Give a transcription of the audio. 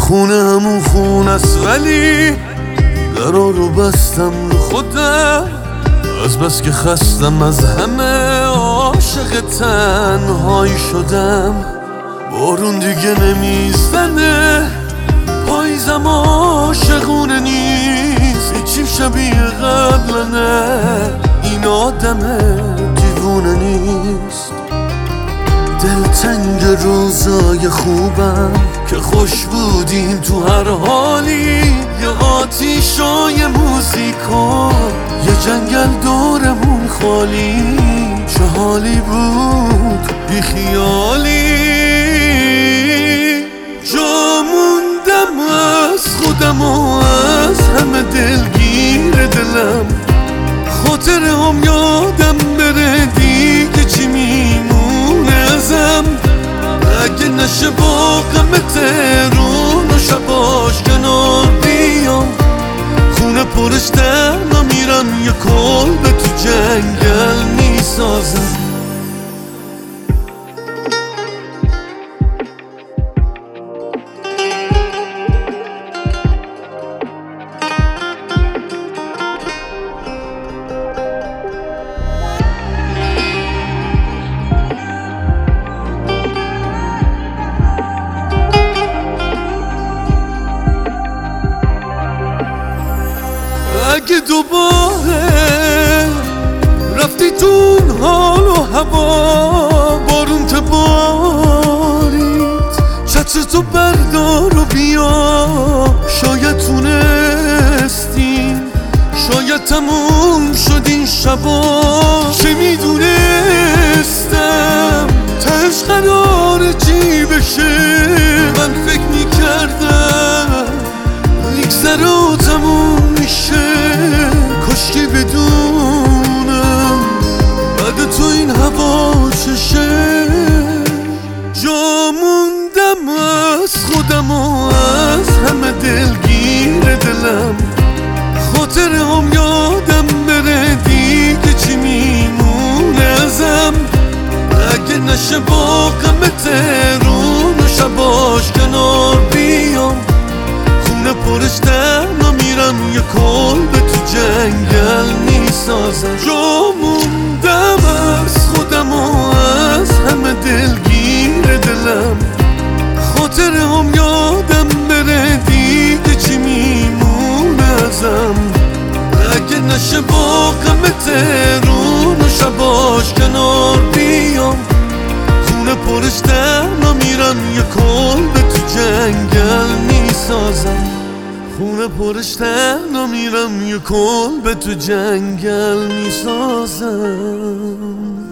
خونه همون خونه است ولی درا رو بستم رو خودم، از بس که خستم از همه عاشق تنهایی شدم. بارون دیگه نمیزنه، پاییزم عاشقونه نیست، هیچیم شبیه قبلنه، این آدم دیوونه نیست. دلتنگ روزای خوبم که خوش بودیم تو هر حالی، یه آتیشای موزیکا، یه جنگل دورمون خالی، چه حالی بود بی خیالی. جا موندم از خودم و از همه دلگیر دلم، خاطره هم یادم بره دیگه چی میمونه ازم. اگه نشه با غم تهرون و شباش کنار بیام، خونه پرش تنها میرم، یه کلبه تو جنگل میسازم. اگه دوباره رفتی تو حال و هوا، بارون تبارید چتر تو بردار و بیا، شاید تونستیم، شاید تموم شد این شبا. چه میدونستم تهش قراره چی بشه، من فکر میکردم میگذره و تموم میشه، کاشکی بدونم بعد تو این هوا چشه. جا موندم از خودم و از همه دلگیر دلم، خاطره هم یادم بره دیگه چی میمونه ازم. اگه نشه با غم تهرون و شباش کنار بیام، خونه پرش تنها میرم، یه کلبه تو جنگل میسازم. جا موندم از خودم و از همه دلگیر دلم، خاطره هم یادم بره دیگه چی میمونه ازم. اگه نشه با غم تهرون و شباش کنار بیام، خونه پرش تنها میرم، یه کلبه تو جنگل میسازم. خونه پرش تنها میرم، یه کلبه تو جنگل میسازم.